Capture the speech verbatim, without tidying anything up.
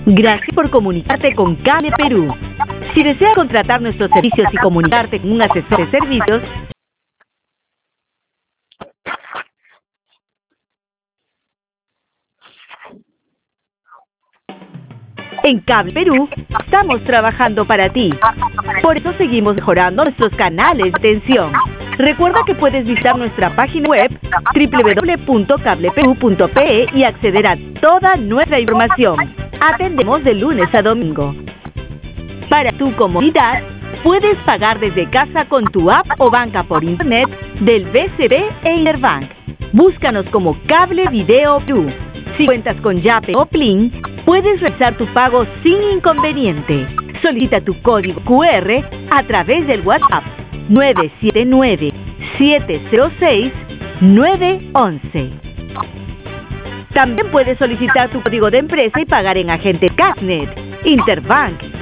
Gracias por comunicarte con Cable Perú. Si deseas contratar nuestros servicios y comunicarte con un asesor de servicios, en Cable Perú estamos trabajando para ti. Por eso seguimos mejorando nuestros canales de atención. Recuerda que puedes visitar nuestra página web doble u doble u doble u punto cable perú punto pe y acceder a toda nuestra información. Atendemos de lunes a domingo. Para tu comodidad, puedes pagar desde casa con tu app o banca por internet del B C B e Interbank. Búscanos como Cable Video Perú. Si cuentas con Yape o Plin, puedes realizar tu pago sin inconveniente. Solicita tu código cu erre a través del WhatsApp nueve siete nueve, siete cero seis, nueve uno uno. También puedes solicitar tu código de empresa y pagar en agente Cashnet, Interbank,